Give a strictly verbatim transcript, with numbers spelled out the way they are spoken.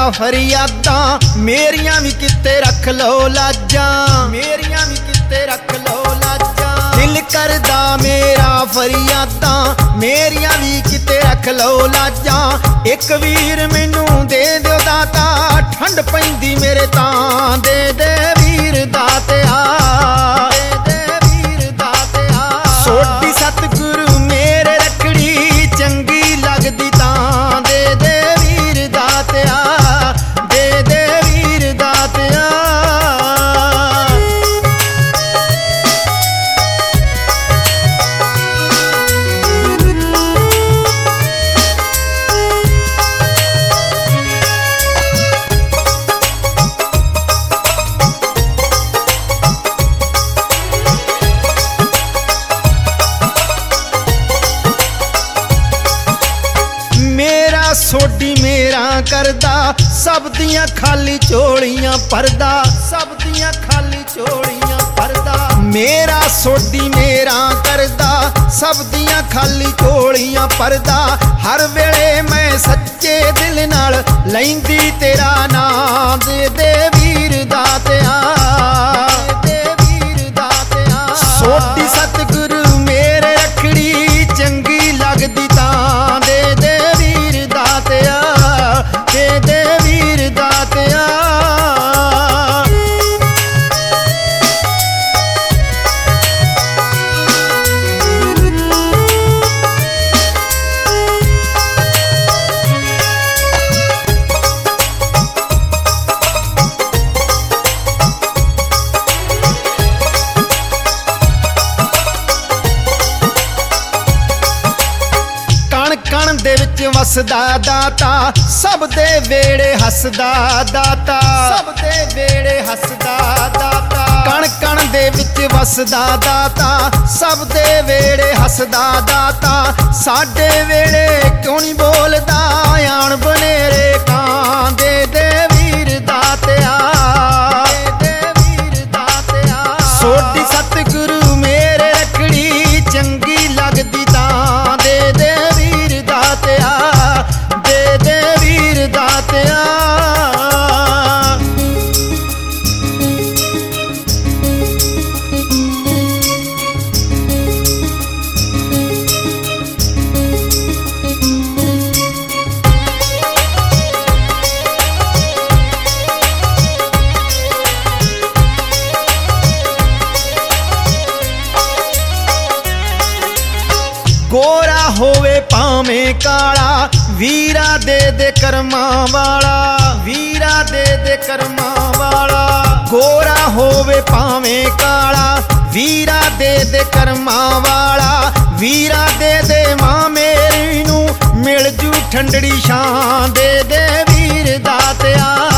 फरियादां मेरियां भी किते रख लो लाजां, मेरियां भी किते रख लो लाजां। दिल करदा मेरा फरियादां मेरियां भी किते रख लो लाजां। एक वीर मैनू दे दिओ दाता ठंड पैंदी मेरे तां, दे दे वीर दातिया, दे दे वीर दातिया। सोडी सतगुरु मेरे रखड़ी चंगी लगदी तां, दे दे वीर दातिया, दे दे वीर दातिया। सोडी मेरा करदा सब दियां खाली झोलियां भरदा, सब दियां खाली झोलियां भरदा। मेरा सोडी मेरा करदा सब दियां खाली झोलियां भरदा। हर वेले मैं सच्चे दिल नाल लैंदी तेरा नाम, दे दे वीर दातिया, दे दे वीर दातिया। सोडी सतगुरु मेरे रखड़ी चंगी लगदी तां, दे दे वीर दातिया, दे दे वीर दातिया। कण दे विच वसदा दाता सब दे वेड़े हसदा दाता, सब दे वेड़े हसदा दाता। कण कण दे विच वसदा दाता सब दे वेड़े हसदा दाता। साडे वेड़े क्यों नहीं बोलदा आण बनेरे कां, दे दे वीर दातिया, दे दे वीर दातिया। सोडी सतगुरु मेरे रखड़ी चंगी लगदी तां, दे दे वीर दातिया, दे दे वीर दातिया। गोरा होवे भावें काला वीरा दे दे कर्मा वाला, वीरा दे दे कर्मा वाला। गोरा होवे भावें काला वीरा दे दे कर्मा वाला। वीरा दे दे मां मेरी नू मिल जू ठंडड़ी छां, दे दे वीर दातिया।